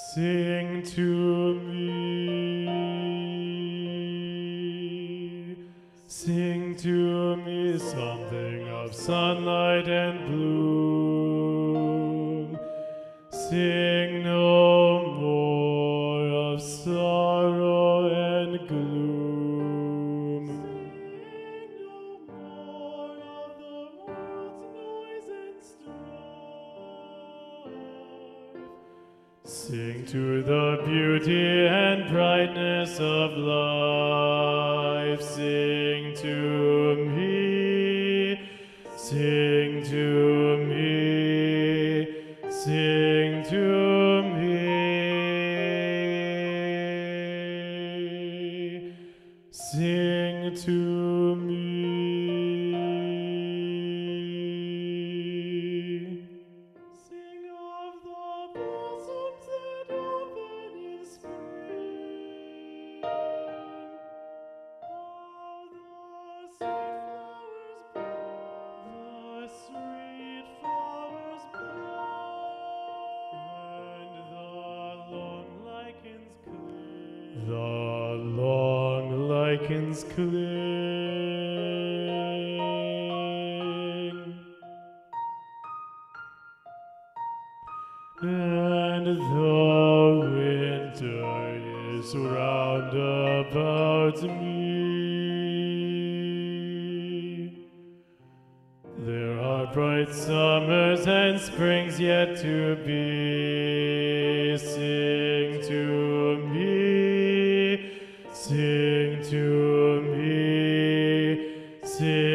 Sing to me something of sunlight and bloom. Sing no more of sorrow and gloom. Sing no more of the world's noise and strife. Sing to the beauty and brightness of life. Sing to me, sing to me, sing to me, sing to me. Sing of the blossoms that open in spring, how the sweet flowers bloom, and the long lichens cling, and the winter is round about me. There are bright summers and springs yet to be. Sing to me, sing to me, sing.